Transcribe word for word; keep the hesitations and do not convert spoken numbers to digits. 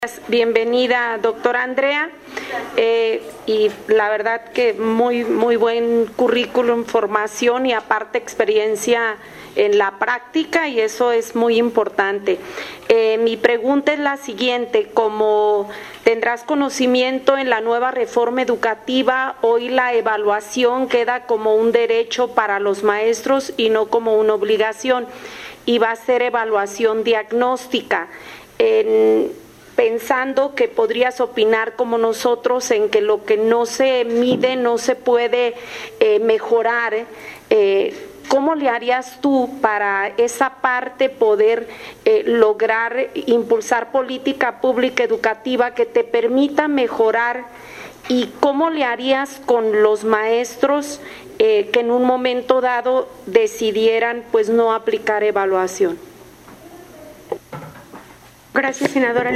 Bienvenida, doctora Andrea, eh, y la verdad que muy, muy buen currículum, formación y aparte experiencia en la práctica, y eso es muy importante. Eh, mi pregunta es la siguiente: como tendrás conocimiento, en la nueva reforma educativa hoy la evaluación queda como un derecho para los maestros y no como una obligación, y va a ser evaluación diagnóstica. En, pensando que podrías opinar como nosotros en que lo que no se mide no se puede eh, mejorar, eh, ¿cómo le harías tú para esa parte poder eh, lograr impulsar política pública educativa que te permita mejorar? ¿Y cómo le harías con los maestros eh, que en un momento dado decidieran pues no aplicar evaluación? Gracias, senadora.